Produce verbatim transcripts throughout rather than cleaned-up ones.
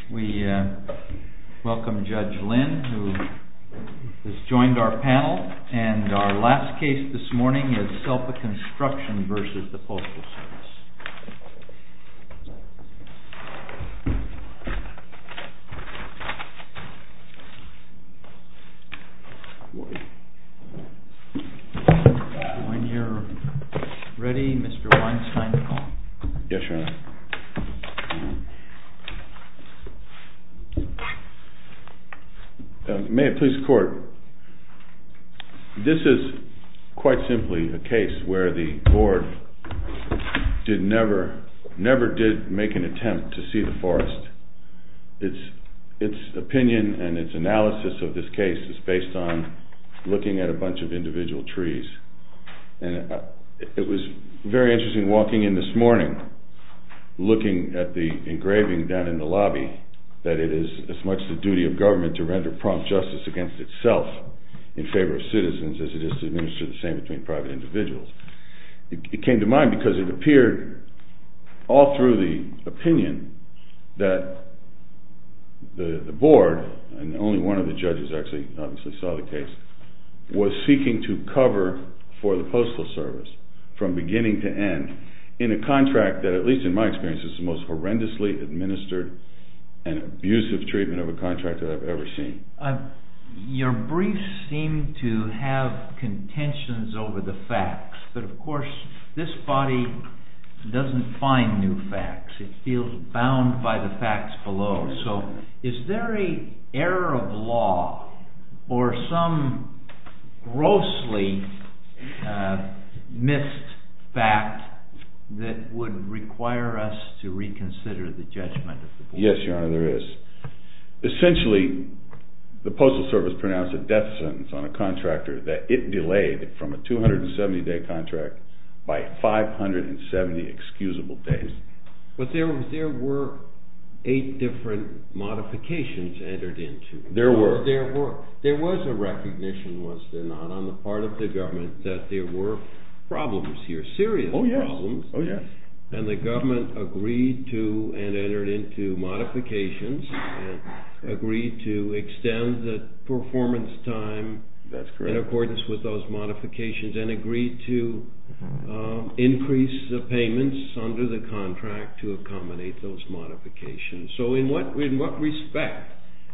We uh, welcome Judge Lynn, who has joined our panel, and our last case this morning is Selpa Construction versus the Postal Service. When you're ready, Mister Weinstein, call. Yes, Your Honor. Uh, may it please the Court, this is quite simply a case where the Board did never, never did make an attempt to see the forest. Its, its opinion and its analysis of this case is based on looking at a bunch of individual trees. And uh, it was very interesting walking in this morning, looking at the engraving down in the lobby, that it is as much the duty of government to render prompt justice against itself in favor of citizens as it is to administer the same between private individuals. It, it came to mind because it appeared all through the opinion that the, the Board, and only one of the judges actually obviously saw the case, was seeking to cover for the Postal Service from beginning to end in a contract that, at least in my experience, is the most horrendously administered and abusive treatment of a contract that I've ever seen. Uh, your briefs seem to have contentions over the facts, but of course this body doesn't find new facts. It feels bound by the facts below. So is there an error of law or some grossly uh, missed fact that would require us to reconsider the judgment of the Board? Yes, Your Honor, there is. Essentially, the Postal Service pronounced a death sentence on a contractor that it delayed from a two hundred seventy day contract by five hundred seventy excusable days. But there, there were eight different modifications entered into. There so were. There were. There was a recognition, was there not, on the part of the government that there were problems here, serious oh, yes. problems. Oh, yes. And the government agreed to and entered into modifications and agreed to extend the performance time. That's correct. In accordance with those modifications, and agreed to um, increase the payments under the contract to accommodate those modifications. So in what in what respect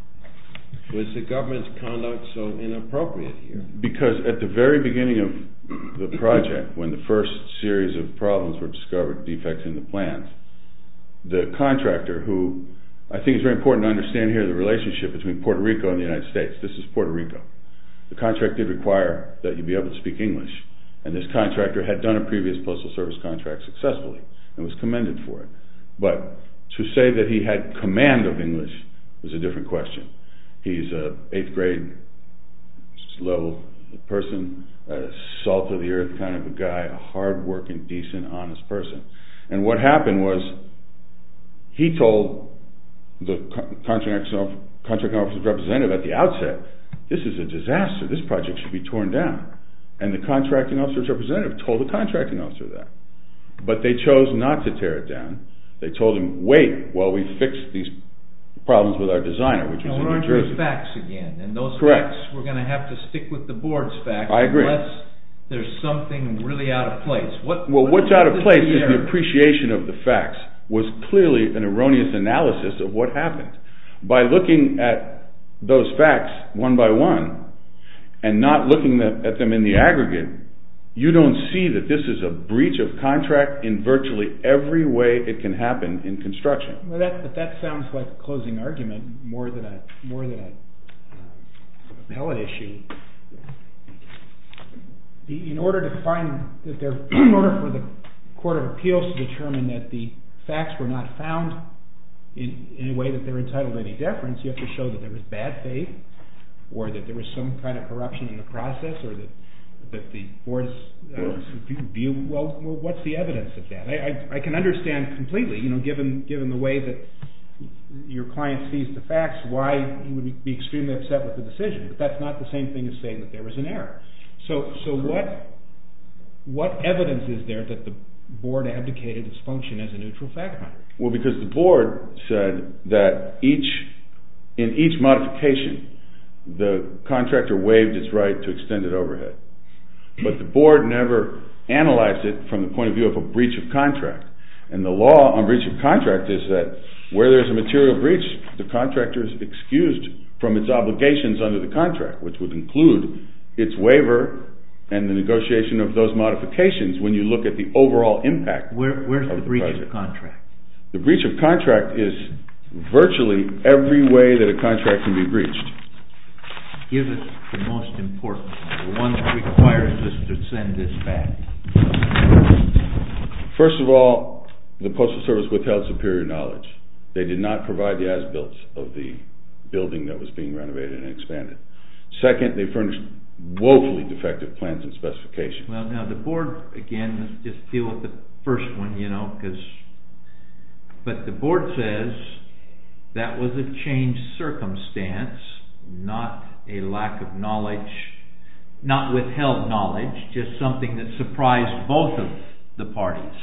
was the government's conduct so inappropriate here? Because at the very beginning of the project, when the first series of problems were discovered, defects in the plans, the contractor, who I think it's very important to understand here the relationship between Puerto Rico and the United States. This is Puerto Rico. The contract did require that you be able to speak English, and this contractor had done a previous Postal Service contract successfully and was commended for it. But to say that he had command of English was a different question. He's a eighth grade level person, a salt of the earth kind of a guy, a hard-working, decent, honest person. And what happened was he told the contract officer's representative at the outset, this is a disaster, this project should be torn down. And the contracting officer's representative told the contracting officer that. But they chose not to tear it down. They told him, wait while we fix these problems with our designer, which was in New Jersey. We're facts again, and those Correct. facts, we're going to have to stick with the Board's facts. I agree. Unless there's something really out of place. What, well, what what's out of place the is the appreciation of the facts was clearly an erroneous analysis of what happened. By looking at those facts one by one and not looking at them in the aggregate, you don't see that this is a breach of contract in virtually every way it can happen in construction. Well, that, but that sounds like a closing argument more than a more than a uh, appellate issue. The, in order to find that there, in order for the Court of Appeals to determine that the facts were not found in, in a way that they're entitled to any deference, you have to show that there was bad faith, or that there was some kind of corruption in the process, or that that the board's uh, view. Well, well, what's the evidence of that? I, I, I can understand completely, you know, given given the way that your client sees the facts, why he would be extremely upset with the decision. But that's not the same thing as saying that there was an error. So, so what what evidence is there that the board abdicated its function as a neutral fact finder? Well, because the board said that each, in each modification, the contractor waived its right to extended overhead. But the board never analyzed it from the point of view of a breach of contract. And the law on breach of contract is that where there's a material breach, the contractor is excused from its obligations under the contract, which would include its waiver and the negotiation of those modifications when you look at the overall impact. Where, where's of the, the breach project. of contract? The breach of contract is virtually every way that a contract can be breached. Give us the most important one, the one that requires us to send this back. First of all, the Postal Service withheld superior knowledge. They did not provide the as-built of the building that was being renovated and expanded. Second, they furnished woefully defective plans and specifications. Well, now the board, again, let's just deal with the first one, you know, because, but the board says that was a changed circumstance, not a lack of knowledge, not withheld knowledge, just something that surprised both of the parties.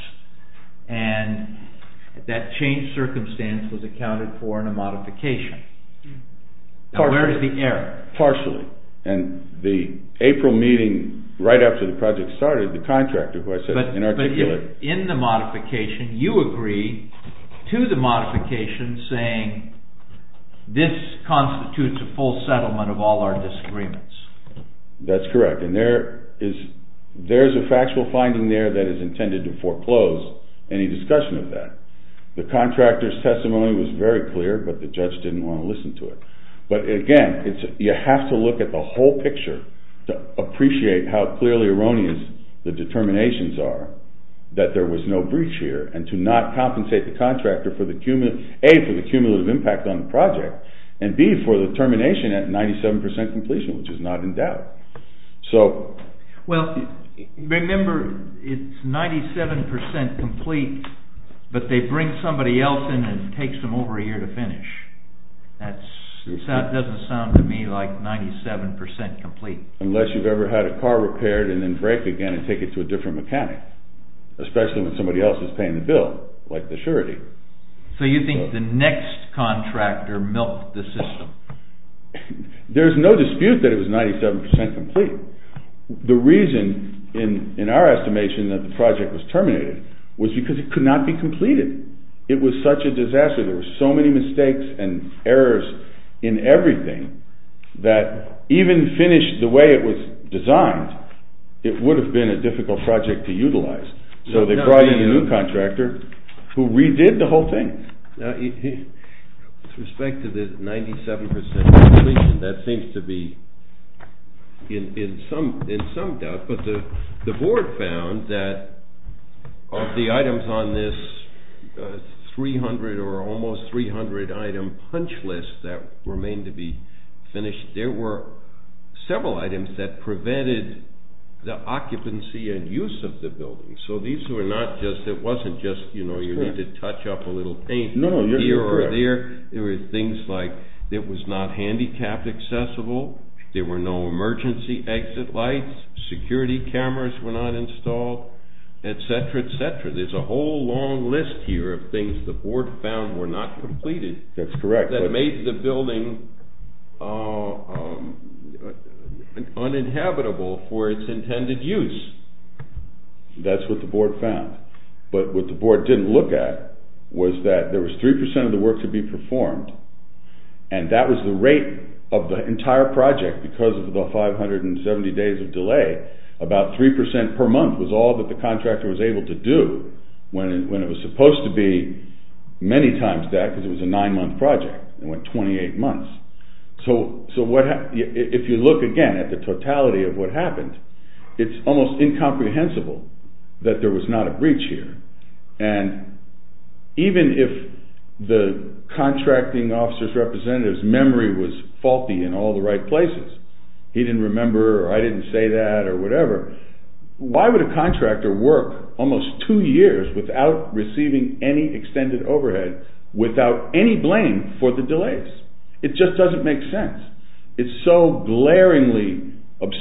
And that changed circumstance was accounted for in a modification. Now, where's the error? Partially. And the April meeting, right after the project started, the contractor, who I said but, inarticulate. But if in the modification, you agree to the modification saying this constitutes a full settlement of all our disagreements. That's correct. And there is, there's a factual finding there that is intended to foreclose any discussion of that. The contractor's testimony was very clear, but the judge didn't want to listen to it. But again, it's, you have to look at the whole picture to appreciate how clearly erroneous the determinations are that there was no breach here, and to not compensate the contractor for the cumulative, A, for the cumulative impact on the project, and B, for the termination at ninety-seven percent completion, which is not in doubt. So, well, remember, it's ninety-seven percent complete, but they bring somebody else in and it takes them over a year to finish. That's That doesn't sound to me like ninety-seven percent complete. Unless you've ever had a car repaired and then break again and take it to a different mechanic, especially when somebody else is paying the bill, like the surety. So you think so, the next contractor milked the system? There's no dispute that it was ninety-seven percent complete. The reason, in, in our estimation, that the project was terminated was because it could not be completed. It was such a disaster. There were so many mistakes and errors in everything that even finished the way it was designed, it would have been a difficult project to utilize. So they no, brought no, in a no. new contractor who redid the whole thing. Now, with respect to the ninety-seven percent completion, that seems to be in, in some in some doubt. But the the board found that of the items on this uh, three hundred or almost three hundred item punch list that remained to be finished, there were several items that prevented the occupancy and use of the building. So these were not just, it wasn't just, you know, you correct. need to touch up a little paint no, no, you're, here you're or correct. there. There were things like it was not handicapped accessible, there were no emergency exit lights, security cameras were not installed, et cetera, et cetera. There's a whole long list here of things the board found were not completed. That's correct. That made the building uh, um, uninhabitable for its intended use. That's what the board found. But what the board didn't look at was that there was three percent of the work to be performed, and that was the rate of the entire project because of the five hundred seventy days of delay. About three percent per month was all that the contractor was able to do when it, when it was supposed to be many times that, because it was a nine-month project. It went twenty-eight months. So, so what? Ha- if you look again at the totality of what happened, it's almost incomprehensible that there was not a breach here. And even if the contracting officer's representative's memory was faulty in all the right places, he didn't remember, or I didn't say that, or whatever, why would a contractor work almost two years without receiving any extended overhead, without any blame for the delays? It just doesn't make sense. It's so glaringly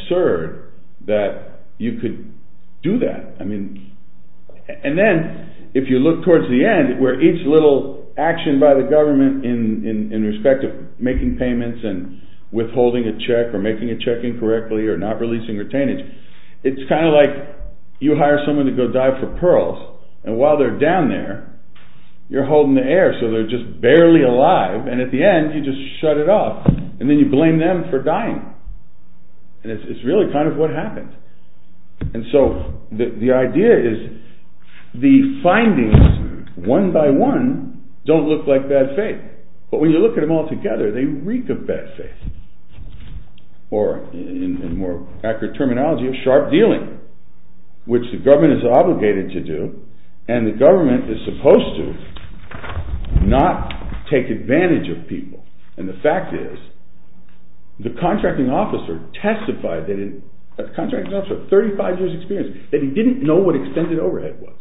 absurd that you could do that. I mean, and then if you look towards the end, where each little action by the government in, in, in respect of making payments and withholding a check or making a check incorrectly or not releasing retainage, it's kind of like you hire someone to go dive for pearls, and while they're down there, you're holding the air so they're just barely alive, and at the end, you just shut it off, and then you blame them for dying. And it's, it's really kind of what happened. And so the, the idea is the findings, one by one, don't look like bad faith. But when you look at them all together, they reek of bad faith. Or, in, in more accurate terminology, of sharp dealing, which the government is obligated to do, and the government is supposed to not take advantage of people. And the fact is, the contracting officer testified that in, a contracting officer with thirty-five years experience, that he didn't know what extended overhead was.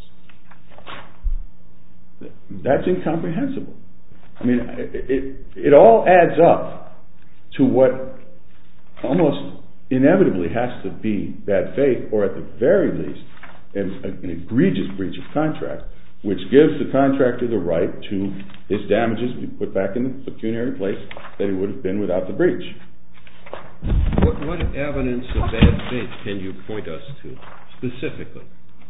That's incomprehensible. I mean, it, it, it all adds up to what almost inevitably has to be bad faith, or at the very least, an, an egregious breach of contract, which gives the contractor the right to his damages be put back in the pecuniary place that he would have been without the breach. What, what evidence of bad faith can you point us to, specifically?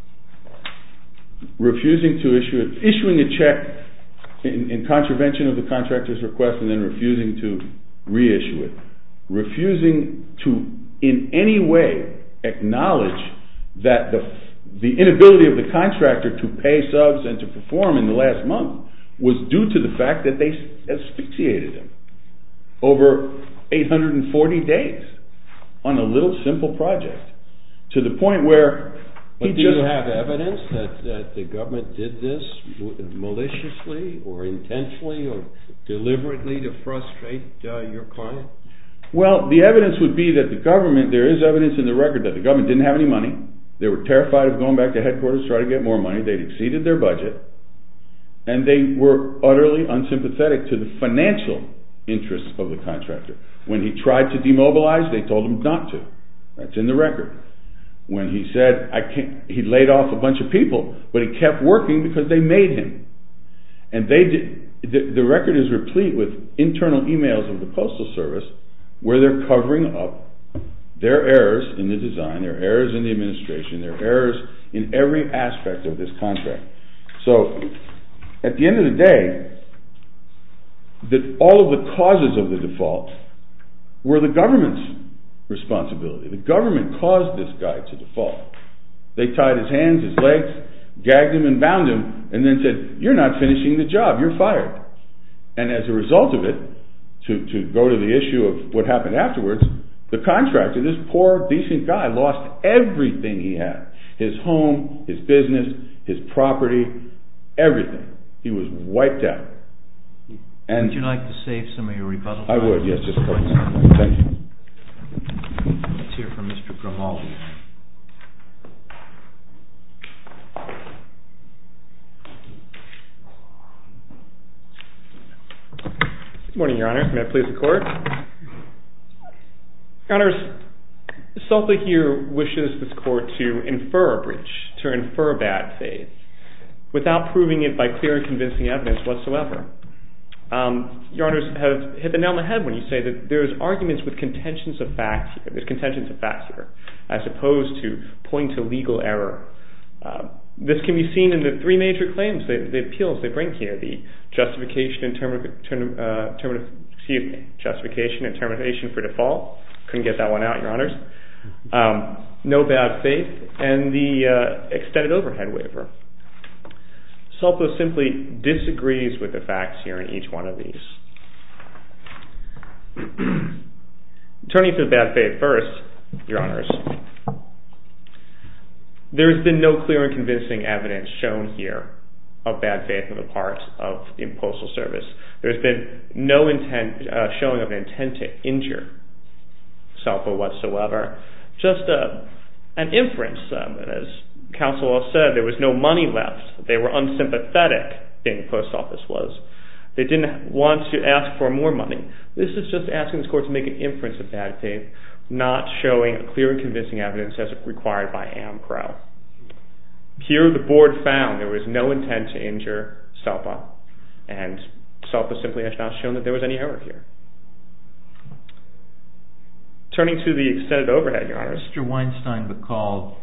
Refusing to issue it, issuing a check in, in contravention of the contractor's request and then refusing to reissue it. Refusing to in any way acknowledge that the, the inability of the contractor to pay subs and to perform in the last month was due to the fact that they asphyxiated him over eight hundred forty days on a little simple project, to the point where But he do just, you have evidence that, that the government did this maliciously or intentionally or deliberately to frustrate uh, your client? Well, the evidence would be that the government, there is evidence in the record that the government didn't have any money. They were terrified of going back to headquarters to try to get more money. They'd exceeded their budget. And they were utterly unsympathetic to the financial interests of the contractor. When he tried to demobilize, they told him not to. That's in the record. When he said, I can't, he laid off a bunch of people, but he kept working because they made him. And they did, the, the record is replete with internal emails of the Postal Service where they're covering up their errors in the design, their errors in the administration, their errors in every aspect of this contract. So, at the end of the day, that all of the causes of the default were the government's responsibility. The government caused this guy to default. They tied his hands, his legs, gagged him and bound him, and then said, you're not finishing the job, you're fired. And as a result of it, to, to go to the issue of what happened afterwards, the contractor, this poor, decent guy, lost everything he had. His home, his business, his property, everything. He was wiped out. And would you like to save some of your rebuttal I time? would, yes, just a couple minutes. Thank you. Let's hear from Mister Grimaldi. Good morning, Your Honors. May I please the Court? Your Honors, SELPA here wishes this Court to infer a breach, to infer bad faith, without proving it by clear and convincing evidence whatsoever. Um, Your Honors have hit the nail on the head when you say that there's arguments with contentions of facts here. There's contentions of facts here, as opposed to pointing to legal error. Uh, this can be seen in the three major claims, the, the appeals they bring here: the justification and term, term, uh, term, excuse me, justification and termination for default. Couldn't get that one out, Your Honors. Um, no bad faith, and the uh, extended overhead waiver. SELPA simply disagrees with the facts here in each one of these. Turning to the bad faith first, Your Honors, there has been no clear and convincing evidence shown here of bad faith on the part of the Postal Service. There's been no intent uh, showing of an intent to injure SELPA whatsoever. Just uh, an inference, um, as counsel has said, there was no money left. They were unsympathetic, being the post office was. They didn't want to ask for more money. This is just asking this Court to make an inference of bad faith, not showing a clear and convincing evidence as required by AMPRO. Here, the board found there was no intent to injure SELPA, and SELPA simply has not shown that there was any error here. Turning to the extended overhead, Your Honor. Mister Weinstein-Bacall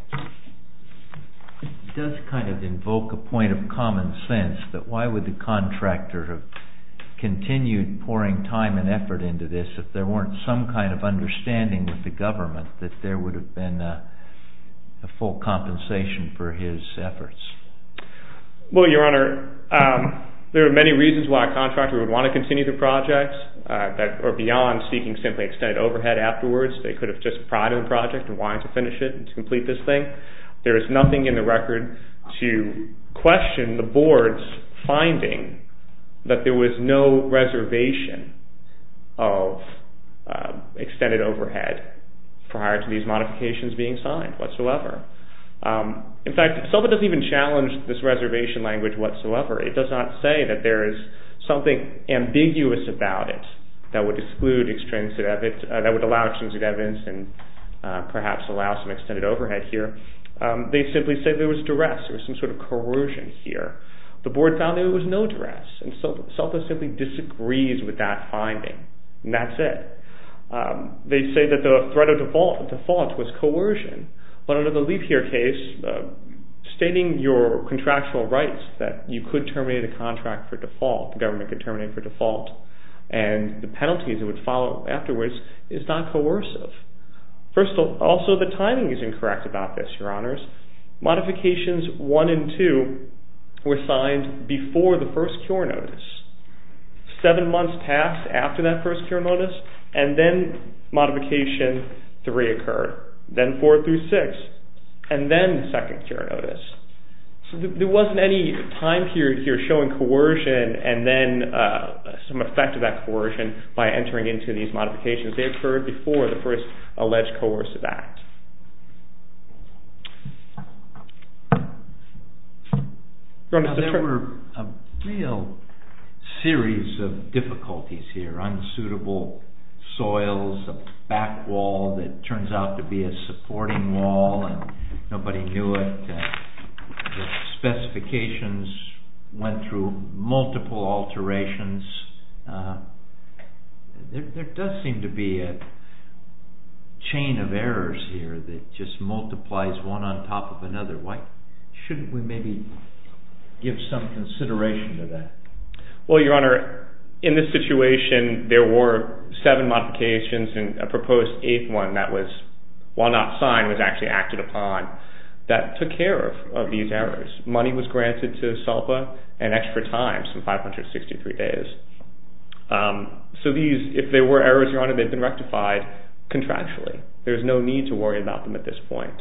does kind of invoke a point of common sense that why would the contractor have continued pouring time and effort into this if there weren't some kind of understanding with the government that there would have been a, a full compensation for his efforts? Well, Your Honor, um, there are many reasons why a contractor would want to continue the project uh, that are beyond seeking simply extended overhead afterwards. They could have just pride in the project and wanted to finish it and to complete this thing. There is nothing in the record to question the board's finding that there was no reservation of uh, extended overhead prior to these modifications being signed whatsoever. Um, in fact, SELPA doesn't even challenge this reservation language whatsoever. It does not say that there is something ambiguous about it that would exclude extrinsic evidence, uh, that would allow extrinsic evidence and uh, perhaps allow some extended overhead here. Um, they simply say there was duress, there was some sort of coercion here. The board found there was no duress, and SELPA simply disagrees with that finding, and that's it. Um, they say that the threat of default, default was coercion, but under the Leap Here case, uh, stating your contractual rights that you could terminate a contract for default, the government could terminate for default, and the penalties that would follow afterwards is not coercive. First of all, also the timing is incorrect about this, Your Honors. Modifications one and two were signed before the first cure notice. Seven months passed after that first cure notice, and then modification three occurred. Then four through six, and then the second cure notice. So th- there wasn't any time period here showing coercion and then uh, some effect of that coercion by entering into these modifications. They occurred before the first alleged coercive act. Now, there were a real series of difficulties here. Unsuitable soils, a back wall that turns out to be a supporting wall and nobody knew it. Uh, the specifications went through multiple alterations. Uh, there, there does seem to be a chain of errors here that just multiplies one on top of another. Why shouldn't we maybe give some consideration to that? Well, Your Honor, in this situation, there were seven modifications and a proposed eighth one that was, while not signed, was actually acted upon that took care of, of these errors. Money was granted to SELPA and extra time, some five hundred sixty-three days. Um, so these, if there were errors, Your Honor, they've been rectified contractually. There's no need to worry about them at this point.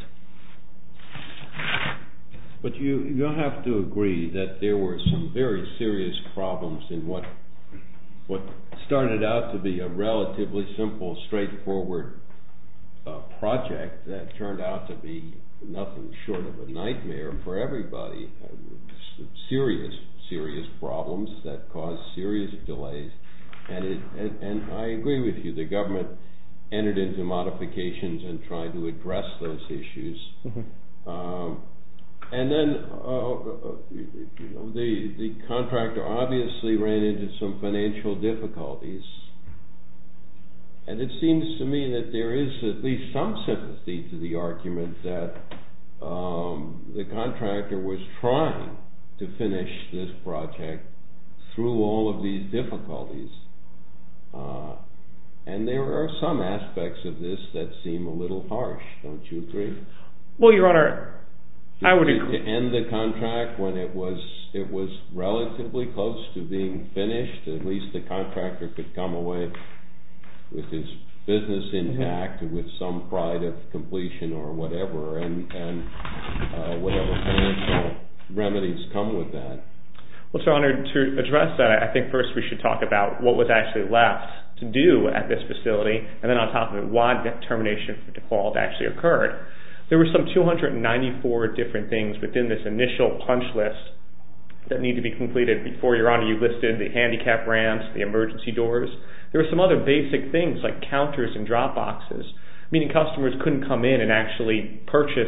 But you you have to agree that there were some very serious problems in what what started out to be a relatively simple, straightforward uh, project that turned out to be nothing short of a nightmare for everybody. Uh, serious, serious problems that caused serious delays. And, it, and, and I agree with you, the government entered into modifications and tried to address those issues. Mm-hmm. Um, And then, uh, you know, the the contractor obviously ran into some financial difficulties, and it seems to me that there is at least some sympathy to the argument that um, the contractor was trying to finish this project through all of these difficulties, uh, and there are some aspects of this that seem a little harsh. Don't you agree? Well, Your Honor, I would agree. To end the contract when it was it was relatively close to being finished, at least the contractor could come away with his business intact, mm-hmm. with some pride of completion or whatever, and and uh, whatever financial remedies come with that. Well, Your Honor, to address that, I think first we should talk about what was actually left to do at this facility, and then on top of it, why the termination for default actually occurred. There were some two hundred ninety-four different things within this initial punch list that need to be completed. Before, Your Honor, you listed the handicap ramps, the emergency doors. There were some other basic things like counters and drop boxes, meaning customers couldn't come in and actually purchase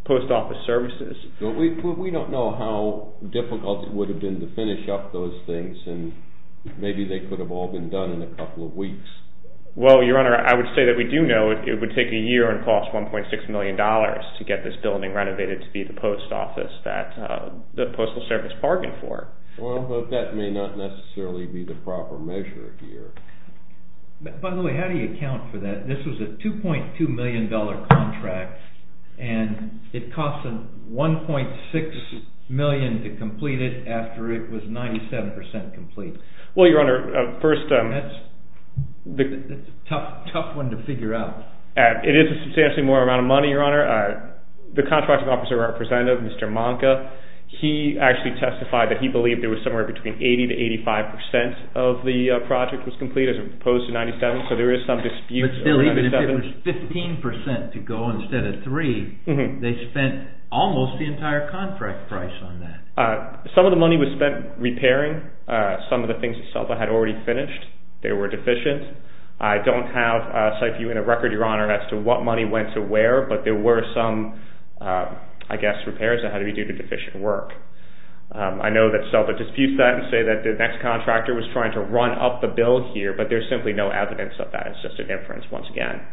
post office services. But we, we don't know how difficult it would have been to finish up those things, and maybe they could have all been done in a couple of weeks. Well, Your Honor, I would say that we do know it, it would take a year and cost one point six million dollars to get this building renovated to be the post office that uh, the Postal Service bargained for. Well, but that may not necessarily be the proper measure here. By the way, how do you account for that? This was a two point two million dollars contract, and it cost them one point six million dollars to complete it after it was ninety-seven percent complete. Well, Your Honor, uh, first... Um, That's... The, It's a tough, tough one to figure out. Uh, it is a substantially more amount of money, Your Honor. Uh, the contracting officer representative, Mister Manka, he actually testified that he believed there was somewhere between eighty to eighty-five percent of the uh, project was complete as opposed to ninety-seven, so there is some dispute. But still, even if it ninety-seven. was fifteen percent to go instead of three, mm-hmm. they spent almost the entire contract price on that. Uh, some of the money was spent repairing uh, some of the things that SELPA had already finished. They were deficient. I don't have a site view in a record, Your Honor, as to what money went to where, but there were some, uh, I guess, repairs that had to be due to deficient work. Um, I know that SELPA disputes that and say that the next contractor was trying to run up the bill here, but there's simply no evidence of that. It's just an inference once again.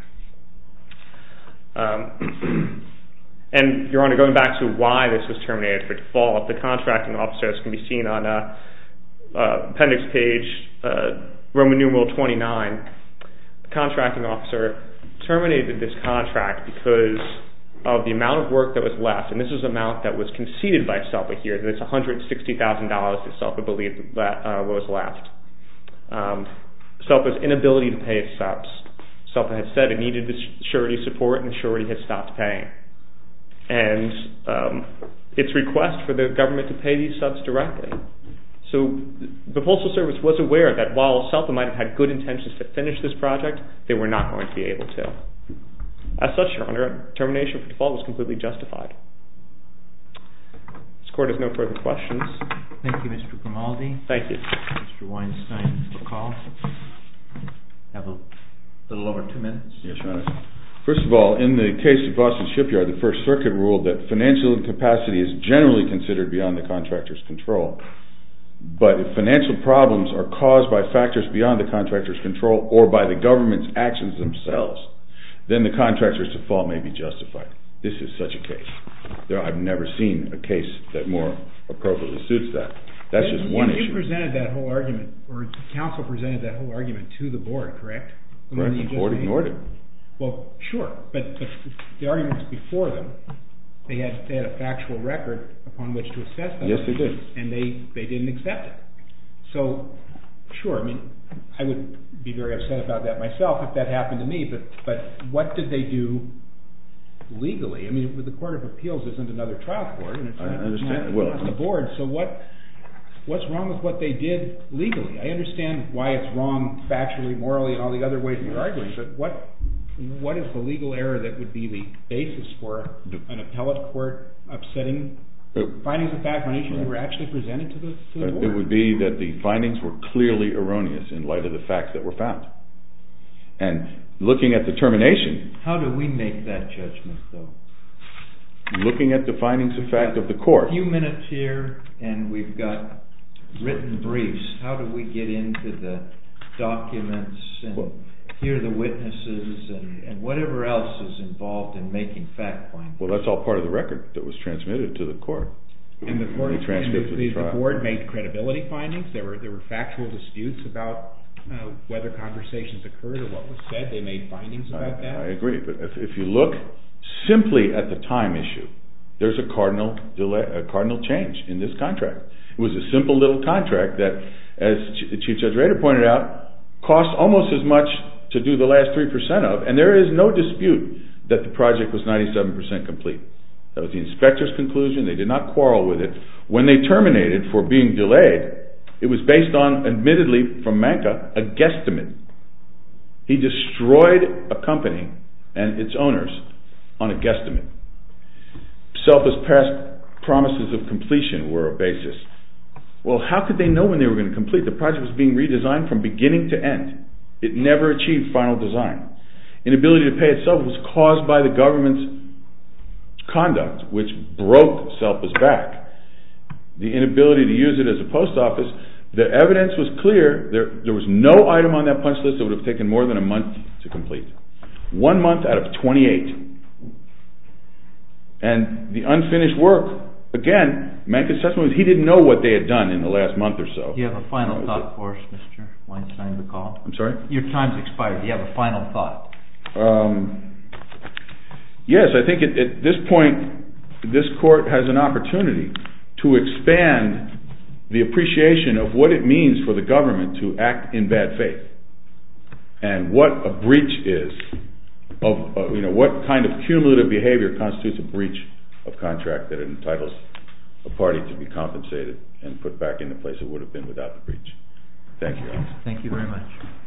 Um, and, Your Honor, going back to why this was terminated for default, the contracting officers can be seen on uh, uh, appendix page uh, Roman numeral twenty-nine. The contracting officer terminated this contract because of the amount of work that was left, and this is an amount that was conceded by SELPA here, that it's one hundred sixty thousand dollars that SELPA believed that uh, was left. Um, SELPA's inability to pay its subs. SELPA had said it needed the surety support, and the surety had stopped paying. And um, its request for the government to pay these subs directly. So the Postal Service was aware that while SELPA might have had good intentions to finish this project, they were not going to be able to. As such, Your Honor, termination for default was completely justified. This Court has no further questions. Thank you, Mister Grimaldi. Thank you. Mister Weinstein, McCall. Have a little over two minutes. Yes, Your Honor. First of all, in the case of Boston Shipyard, the First Circuit ruled that financial incapacity is generally considered beyond the contractor's control. But if financial problems are caused by factors beyond the contractor's control or by the government's actions themselves, then the contractor's default may be justified. This is such a case. There, I've never seen a case that more appropriately suits that. That's just you, one you issue. You presented that whole argument, or counsel presented that whole argument to the board, correct? The Correct. The board ignored it. Well, sure, but, but the arguments before them, they had they had a factual record upon which to assess that. Yes, they did. And they, they didn't accept it. So, sure, I mean, I would be very upset about that myself if that happened to me, but, but what did they do legally? I mean, the Court of Appeals isn't another trial court, and it's not, I understand. Not, well, not the board, so what what's wrong with what they did legally? I understand why it's wrong factually, morally, and all the other ways you're arguing, but what what is the legal error that would be the basis for an appellate court upsetting findings of fact on issues that were actually presented to the, to the board? It would be that the findings were clearly erroneous in light of the facts that were found. And looking at the termination... How do we make that judgment, though? Looking at the findings of fact of the court. A few minutes here, and we've got written briefs. How do we get into the documents and well, hear the witnesses and, and whatever else is involved in making fact findings? Well, that's all part of the record that was transmitted to the court. And the court, the, transcript and the, of the, the, the board made credibility findings. There were there were factual disputes about uh, whether conversations occurred or what was said. They made findings about I, that. I agree, but if, if you look simply at the time issue, there's a cardinal delay, a cardinal change in this contract. It was a simple little contract that, as Chief Judge Rader pointed out, cost almost as much to do the last three percent of, and there is no dispute that the project was ninety-seven percent complete. That was the inspector's conclusion. They did not quarrel with it. When they terminated for being delayed, it was based on, admittedly, from Manka, a guesstimate. He destroyed a company and its owners on a guesstimate. SELPA's past promises of completion were a basis. Well, how could they know when they were going to complete? The project was being redesigned from beginning to end. It never achieved final design. Inability to pay itself was caused by the government's conduct which broke SELPA's back. The inability to use it as a post office, the evidence was clear. There, there was no item on that punch list that would have taken more than a month to complete. One month out of twenty-eight. And the unfinished work, again, Mankin's testimony was he didn't know what they had done in the last month or so. Do you have a final you know, thought for us, Mister Weinstein, the call? I'm sorry? Your time's expired. Do you have a final thought? Um, yes, I think at, at this point, this court has an opportunity to expand the appreciation of what it means for the government to act in bad faith and what a breach is of, uh, you know, what kind of cumulative behavior constitutes a breach of contract that entitles a party to be compensated and put back in the place it would have been without the breach. Thank you, Your Honor. Thank you very much.